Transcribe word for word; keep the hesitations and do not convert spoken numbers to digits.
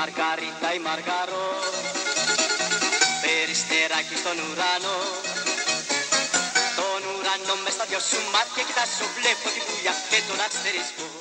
Μαργαρίτα η Μαργαρό, περιστεράκι στον ουρανό. Τον ουρανό μες στα δυο σου μάτια κοιτάζω, βλέπω τη βουλιά και τον αστερίσκο.